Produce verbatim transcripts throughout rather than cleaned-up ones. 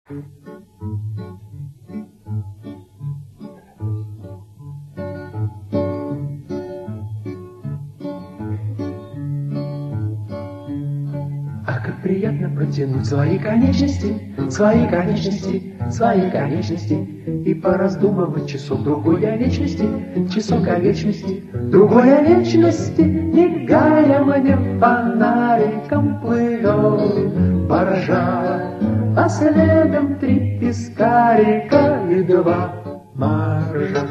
Приятно протянуть свои конечности, свои конечности, свои конечности и пораздумывать часок другой о вечности, часок о вечности, другой о вечности, мигая мне фонариком плывет баржа, а следом три пескарика и два моржа.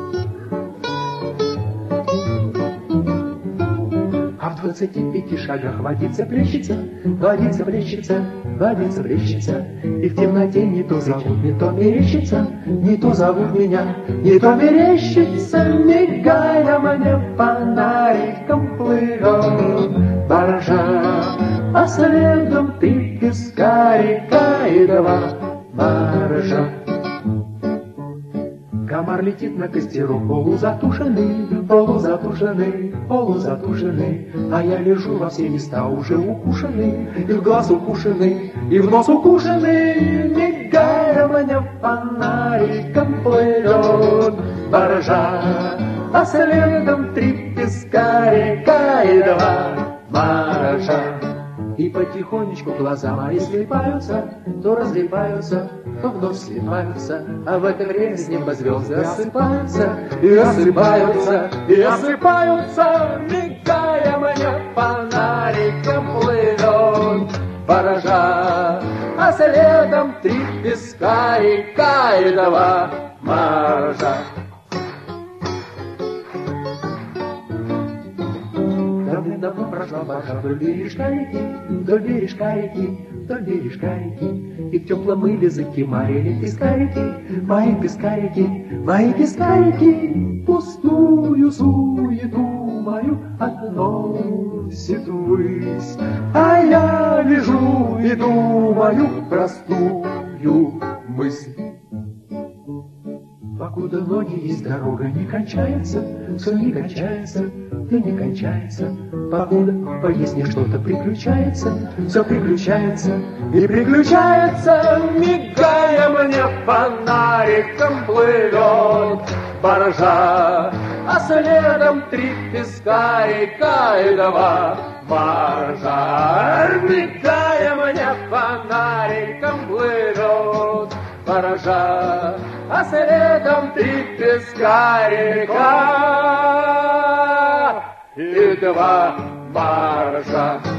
В двадцати пяти шагах водится, плещется, водится, плещется, водится, плещется. И в темноте не то зовут, не то мерещится, не то зовут меня, не то мерещится, мигая мне фонариком плывет баржа, а следом три пескарика и два моржа. Комар летит на костерок, полузатушенный, полузатушенный, полузатушенный, а я лежу во все места уже укушенный, и в глаз укушенный, и в нос укушенный, мигая мне фонариком плывет баржа, а следом три пескарика и два моржа. И потихонечку глаза мои слипаются, то разлипаются, то вновь слипаются, а в это время с неба звезды осыпаются, и осыпаются, и осыпаются, мигая мне фонариком плывет баржа, а следом три пескарика и два моржа. Давно прошла баржа вдоль бережка реки, вдоль бережка реки, вдоль бережка реки, и в теплом мыле закимарили пескарики, мои пескарики, мои пескарики, пустую суету мою относит ввысь, а я лежу и думаю простую мысль. Покуда ноги есть, дорога не кончается, все не кончается, и не кончается. Покуда в поездке что-то приключается, все приключается и приключается, мигая мне фонариком плывет баржа, а следом три пескарика и два моржа, мигая мне фонариком плывет баржа, а следом три пескарика и два моржа.